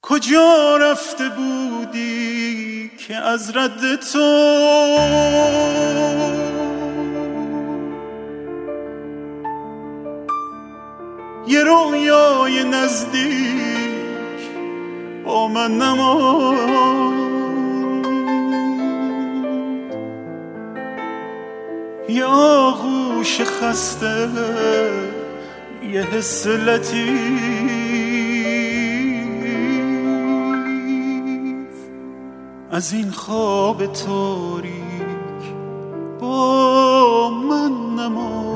کجا رفته بودی که از رد تو یه رویای نزدیک با من نماند؟ یه آغوش خسته، یه حس لطیف از این خواب تاریک با من نماند.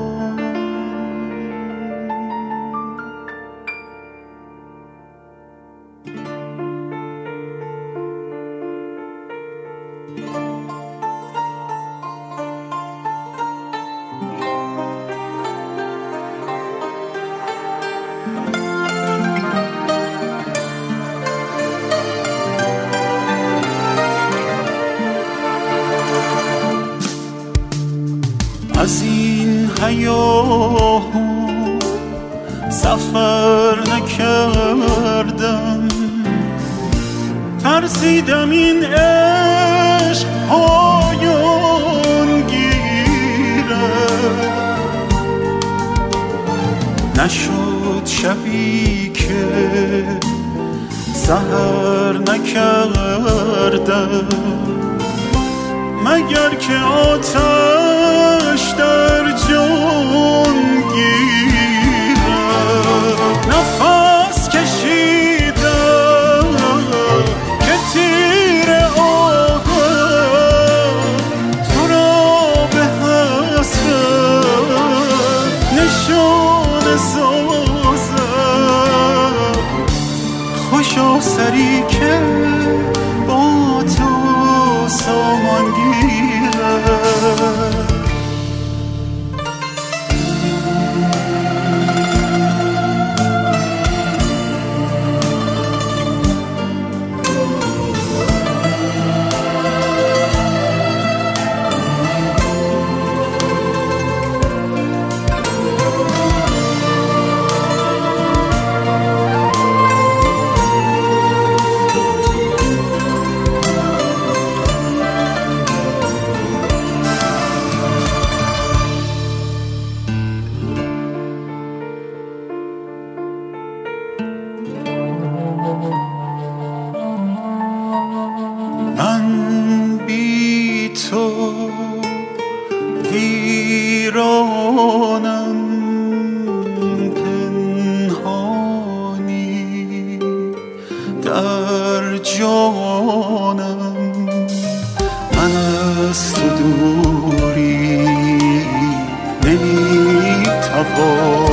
از این هیاهو سفر نکردم، ترسیدم این عشق پایان گیره. نشد شبی که سحر نکردم، مگر که آتش در جان گیرم. نفس کشیدم که تیر آهم تو را به حسرت نشانه سازم. خوشا سری که با تو سامان گیرم. من بی تو ویرانم، پنهانی در جانم. من از تو دوری نمیتوانم،